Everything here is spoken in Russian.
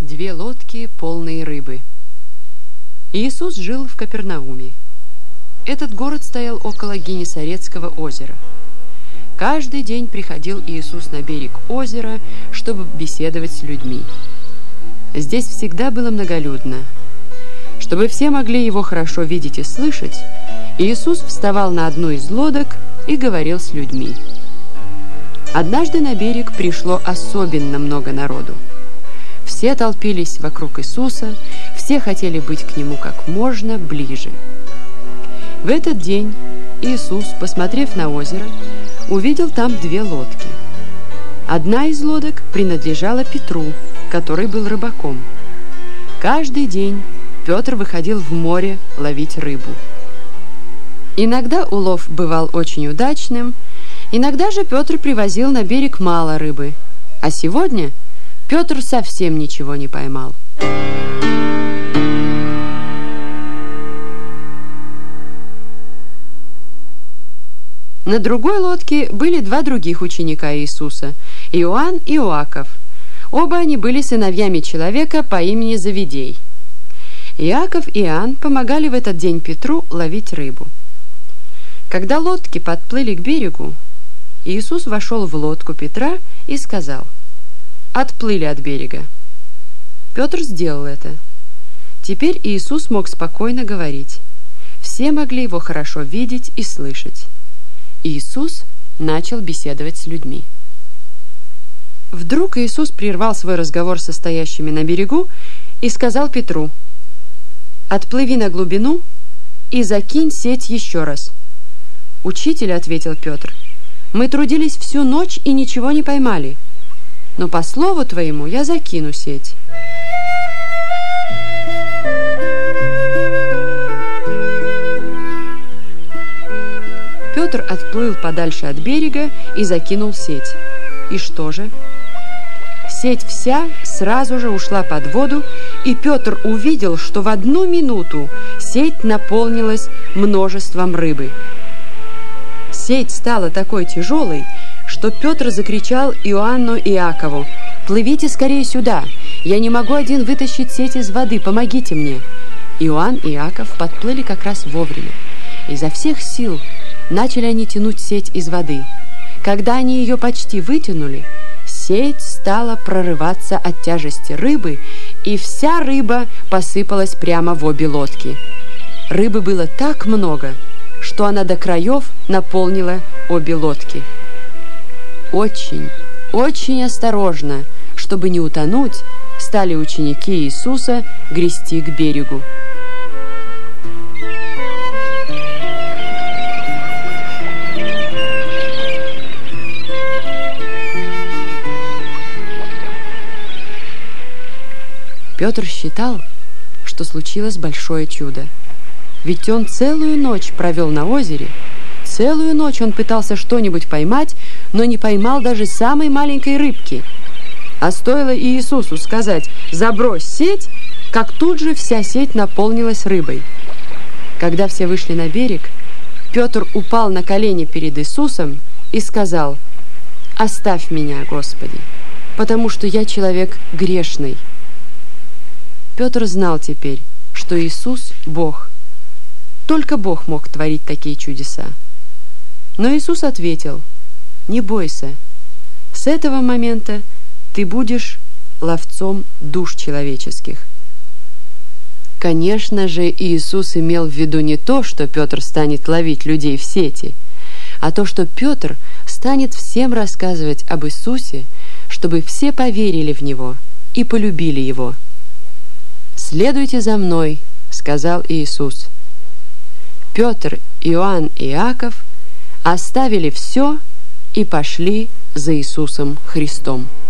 Две лодки, полные рыбы. Иисус жил в Капернауме. Этот город стоял около Генесарецкого озера. Каждый день приходил Иисус на берег озера, чтобы беседовать с людьми. Здесь всегда было многолюдно. Чтобы все могли его хорошо видеть и слышать, Иисус вставал на одну из лодок и говорил с людьми. Однажды на берег пришло особенно много народу. Все толпились вокруг Иисуса, все хотели быть к Нему как можно ближе. В этот день Иисус, посмотрев на озеро, увидел там две лодки. Одна из лодок принадлежала Петру, который был рыбаком. Каждый день Петр выходил в море ловить рыбу. Иногда улов бывал очень удачным, иногда же Петр привозил на берег мало рыбы, а сегодня Петр совсем ничего не поймал. На другой лодке были два других ученика Иисуса, Иоанн и Иаков. Оба они были сыновьями человека по имени Завидей. Иаков и Иоанн помогали в этот день Петру ловить рыбу. Когда лодки подплыли к берегу, Иисус вошел в лодку Петра и сказал: «Отплыли от берега». Петр сделал это. Теперь Иисус мог спокойно говорить. Все могли его хорошо видеть и слышать. Иисус начал беседовать с людьми. Вдруг Иисус прервал свой разговор со стоящими на берегу и сказал Петру: «Отплыви на глубину и закинь сеть еще раз». «Учитель», — ответил Петр, — «мы трудились всю ночь и ничего не поймали, но по слову твоему я закину сеть». Петр отплыл подальше от берега и закинул сеть. И что же? Сеть вся сразу же ушла под воду, и Петр увидел, что в 1 минуту сеть наполнилась множеством рыбы. Сеть стала такой тяжелой, что Петр закричал Иоанну и Иакову: «Плывите скорее сюда! Я не могу один вытащить сеть из воды, помогите мне!» Иоанн и Иаков подплыли как раз вовремя. Изо всех сил начали они тянуть сеть из воды. Когда они ее почти вытянули, сеть стала прорываться от тяжести рыбы, и вся рыба посыпалась прямо в обе лодки. Рыбы было так много, что она до краев наполнила обе лодки. Очень, очень осторожно, чтобы не утонуть, стали ученики Иисуса грести к берегу. Петр считал, что случилось большое чудо. Ведь он целую ночь провел на озере, целую ночь он пытался что-нибудь поймать, но не поймал даже самой маленькой рыбки. А стоило Иисусу сказать «забрось сеть», как тут же вся сеть наполнилась рыбой. Когда все вышли на берег, Петр упал на колени перед Иисусом и сказал: «Оставь меня, Господи, потому что я человек грешный». Петр знал теперь, что Иисус – Бог. Только Бог мог творить такие чудеса. Но Иисус ответил: «Не бойся, с этого момента ты будешь ловцом душ человеческих». Конечно же, Иисус имел в виду не то, что Петр станет ловить людей в сети, а то, что Петр станет всем рассказывать об Иисусе, чтобы все поверили в Него и полюбили Его. «Следуйте за мной», — сказал Иисус. Петр, Иоанн и Иаков оставили все и пошли за Иисусом Христом.